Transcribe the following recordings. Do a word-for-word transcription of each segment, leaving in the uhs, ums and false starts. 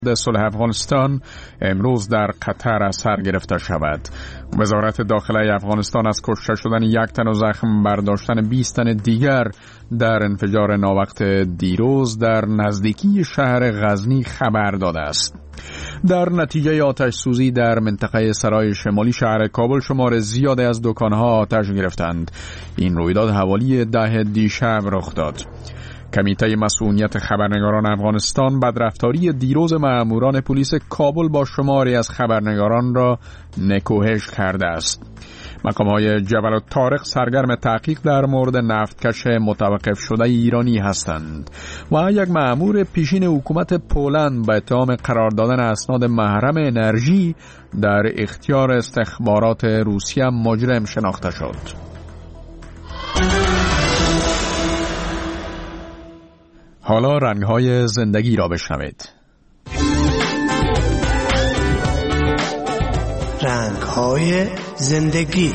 صلح افغانستان امروز در قطر از سر گرفته شود. وزارت داخله افغانستان از کشته شدن یک تن و زخم برداشتن بیست تن دیگر در انفجار ناوقت دیروز در نزدیکی شهر غزنی خبر داده است. در نتیجه آتش سوزی در منطقه سرای شمالی شهر کابل شمار زیادی از دکانها آتش گرفتند. این رویداد حوالی ده دیشب رخ داد. کمیته مسئولیت خبرنگاران افغانستان بدرفتاری دیروز مأموران پلیس کابل با شماری از خبرنگاران را نکوهش کرده است. مقام‌های جبل الطارق سرگرم تحقیق در مورد نفتکش متوقف شده ایرانی هستند و یک مأمور پیشین حکومت پولند به اتهام قرار دادن اسناد محرم انرژی در اختیار استخبارات روسیه مجرم شناخته شد. حالا رنگ‌های زندگی را بشنوید. رنگ‌های زندگی.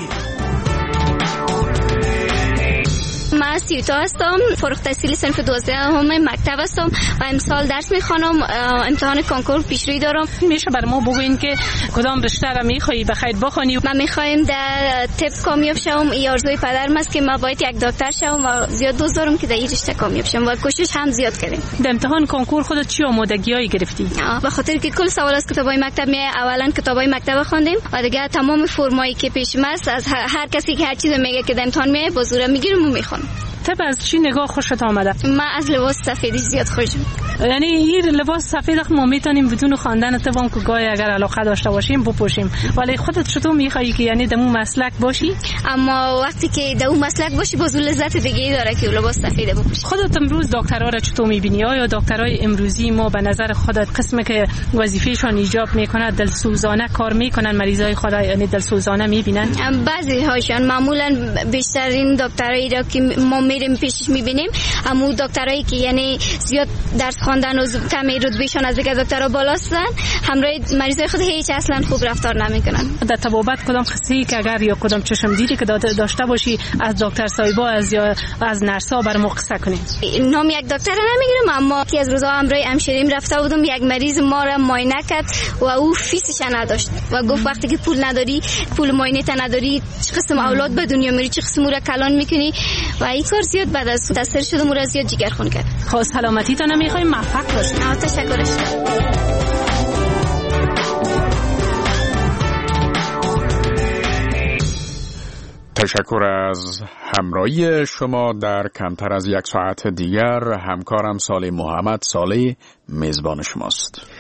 من سیوتا هستم، فارغ التحصیل صنف دوازدهم مکتب هستم و امسال درس میخوانم. امتحان کنکور پیشروی دارم. میشه بر ما بگوین که کدام رشته را میخوایی بخیر بخونی؟ من میخوایم در طب کامیاب شوم. این آرزوی پدرم است که من باید یک دکتر شوم و زیاد دوست دارم که در این رشته کامیاب شوم و کوشش هم زیاد کردم. در امتحان کنکور خودت چی آمادگیایی گرفتی؟ به خاطر که کل سوال از کتابای مکتب می اولا کتابای مکتب خواندیم و دیگه تمام فرمایی که پیش است از هر کسی که هر چیز میگه که در امتحان می با زور میگیرم و میخونم. طب از چی نگاه خوشت آمده؟ من از لباس سفیدی زیاد خوشم. یعنی این لباس سفید ما میتونیم بدون خواندن طب که گاهی اگر علاقه داشته باشیم بپوشیم، ولی خودت چطور میخوایی که یعنی دمو مسلک باشی؟ اما وقتی که دمو مسلک باشی باز لذت دیگه داره که لباس سفید بپوشی. خودت امروز دکترها را چطور میبینی؟ آیا دکترای امروزی ما به نظر خودت قسمی که وظیفهشون ایجاب میکنه دلسوزانه کار میکنن، مریضای خود یعنی دلسوزانه میبینن؟ بعضی هاشون معمولا بیشترین دکترایی را که ما میریم پیشش میبینیم همون دکترایی که یعنی زیاد درس خواندن و کمی رتبهشون از دیگه دکترها بالاستن، همراه مریضای خود هیچ اصلا خوب رفتار نمیکنن. در طبابت کدام خصوصی که اگر یا کدام چشم دیدی که داشته باشی از دکتر صاحبا از یا از نرسا برام قصه کنی؟ نام یک دکتر نمیگیرم، اما که از روزا همراه همشیریم رفته بودم، یک مریض ما را معاینه کرد و او فیسش نداشت و گفت وقتی که پول نداری، پول معاینه تا نداری، چه قسم اولاد به دنیا میاری، چه قسم را کلان میکنی و این کار زیاد بعد از تاثیر شده مورا زیاد جگرخون کرد. خب سلامتی تا نمیخوایم موفق باشی. نه تشکرش. تشکر از همراهی شما. در کمتر از یک ساعت دیگر همکارم صالح محمد صالح میزبان شماست.